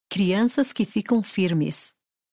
Crianças que ficam firmes.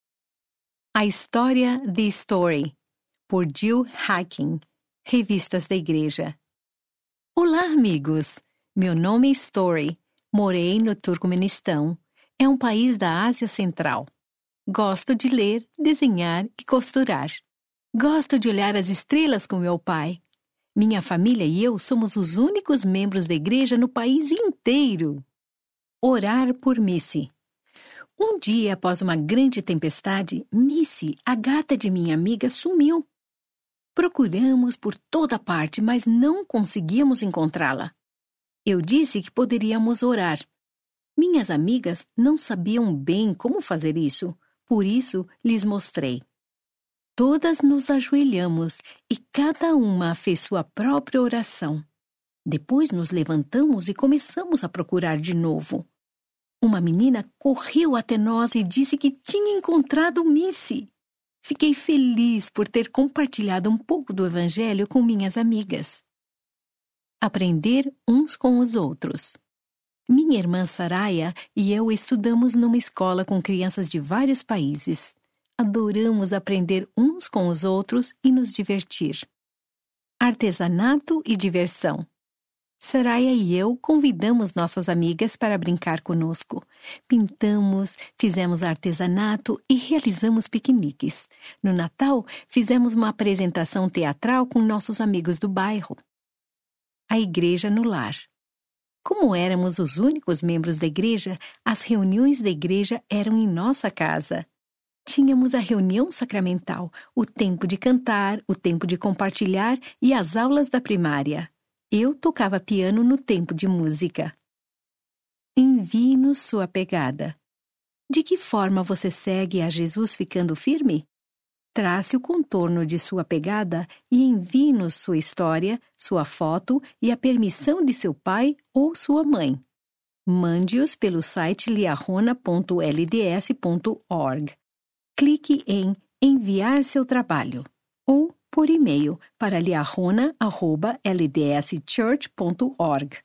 A história The Story, por Jill Hacking, Revistas da Igreja. Olá, amigos! Meu nome é Story. Morei no Turcomenistão. É um país da Ásia Central. Gosto de ler, desenhar e costurar. Gosto de olhar as estrelas com meu pai. Minha família e eu somos os únicos membros da igreja no país inteiro. Orar por Missy. Um dia, após uma grande tempestade, Missy, a gata de minha amiga, sumiu. Procuramos por toda parte, mas não conseguíamos encontrá-la. Eu disse que poderíamos orar. Minhas amigas não sabiam bem como fazer isso, por isso lhes mostrei. Todas nos ajoelhamos e cada uma fez sua própria oração. Depois nos levantamos e começamos a procurar de novo. Uma menina correu até nós e disse que tinha encontrado Missy. Fiquei feliz por ter compartilhado um pouco do Evangelho com minhas amigas. Aprender uns com os outros. Minha irmã Saraya e eu estudamos numa escola com crianças de vários países. Adoramos aprender uns com os outros e nos divertir. Artesanato e diversão. Saraya e eu convidamos nossas amigas para brincar conosco. Pintamos, fizemos artesanato e realizamos piqueniques. No Natal, fizemos uma apresentação teatral com nossos amigos do bairro. A igreja no lar. Como éramos os únicos membros da igreja, as reuniões da igreja eram em nossa casa. Tínhamos a reunião sacramental, o tempo de cantar, o tempo de compartilhar e as aulas da primária. Eu tocava piano no tempo de música. Envie-nos sua pegada. De que forma você segue a Jesus ficando firme? Trace o contorno de sua pegada e envie-nos sua história, sua foto e a permissão de seu pai ou sua mãe. Mande-os pelo site liahona.lds.org. Clique em Enviar seu trabalho ou por e-mail para liahona@ldschurch.org.